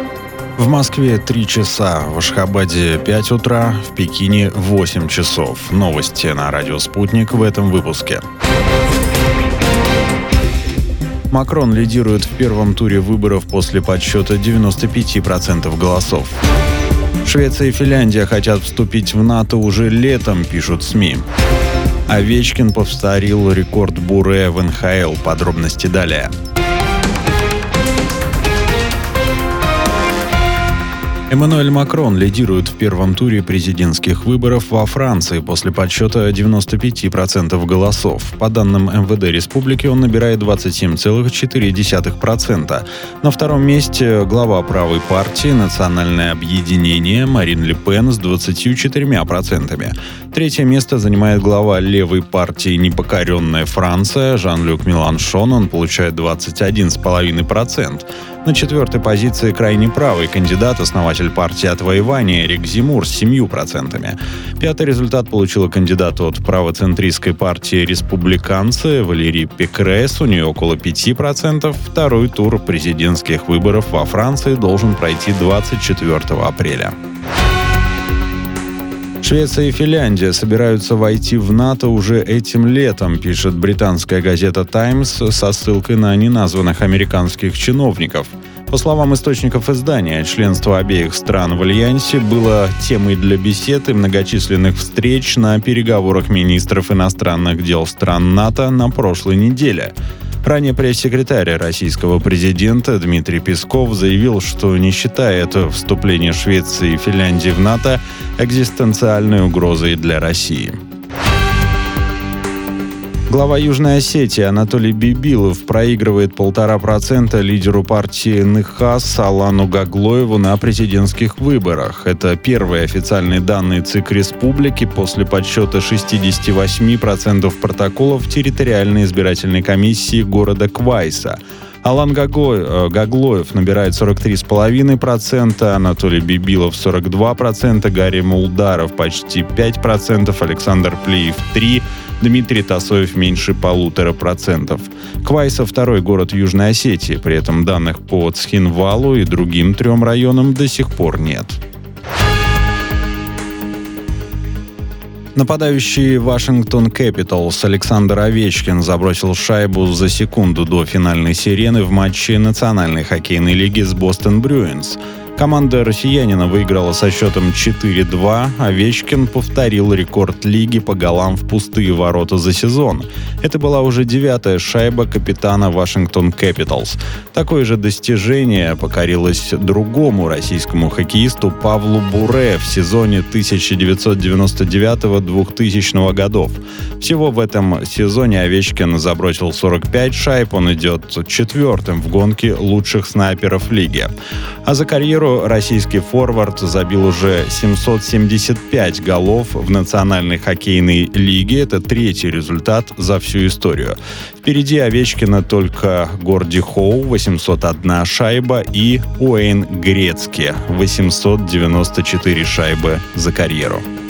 В Москве 3 часа, в Ашхабаде 5 утра, в Пекине 8 часов. Новости на радио «Спутник» в этом выпуске. Макрон лидирует в первом туре выборов после подсчета 95% голосов. Швеция и Финляндия хотят вступить в НАТО уже летом, пишут СМИ. Овечкин повторил рекорд Буре в НХЛ. Подробности далее. Эммануэль Макрон лидирует в первом туре президентских выборов во Франции после подсчета 95% голосов. По данным МВД республики, он набирает 27,4%. На втором месте глава правой партии «Национальное объединение» Марин Ле Пен с 24%. Третье место занимает глава левой партии «Непокоренная Франция» Жан-Люк Меланшон, он получает 21,5%. На четвертой позиции крайне правый кандидат, основатель партии «Отвоевание» Эрик Земмур с 7%. Пятый результат получила кандидат от правоцентристской партии «Республиканцы» Валерий Пекрес, у нее около 5%. Второй тур президентских выборов во Франции должен пройти 24 апреля. Швеция и Финляндия собираются войти в НАТО уже этим летом, пишет британская газета «Таймс» со ссылкой на неназванных американских чиновников. По словам источников издания, членство обеих стран в Альянсе было темой для бесед и многочисленных встреч на переговорах министров иностранных дел стран НАТО на прошлой неделе. Ранее пресс-секретарь российского президента Дмитрий Песков заявил, что не считает вступление Швеции и Финляндии в НАТО экзистенциальной угрозой для России. Глава Южной Осетии Анатолий Бибилов проигрывает 1,5% лидеру партии НХАС Алану Гаглоеву на президентских выборах. Это первые официальные данные ЦИК Республики после подсчета 68% протоколов территориальной избирательной комиссии города Квайса. Алан Гаглоев набирает 43,5%, Анатолий Бибилов 42%, Гарри Мулдаров почти 5%, Александр Плиев 3%, Дмитрий Тасоев меньше 1,5%. Квайса – второй город Южной Осетии, при этом данных по Цхинвалу и другим 3 районам до сих пор нет. Нападающий Вашингтон Capitals Александр Овечкин забросил шайбу за секунду до финальной сирены в матче Национальной хоккейной лиги с Бостон Брюинс. Команда россиянина выиграла со счетом 4-2. Овечкин повторил рекорд лиги по голам в пустые ворота за сезон. Это была уже 9-я шайба капитана Вашингтон Capitals. Такое же достижение покорилось другому российскому хоккеисту Павлу Буре в сезоне 1999-2000 годов. Всего в этом сезоне Овечкин забросил 45 шайб, он идет 4-м в гонке лучших снайперов лиги. А за карьеру российский форвард забил уже 775 голов в Национальной хоккейной лиге. Это 3-й результат за всю историю. Впереди Овечкина только Горди Хоу, 801 шайба, и Уэйн Грецки, 894 шайбы за карьеру.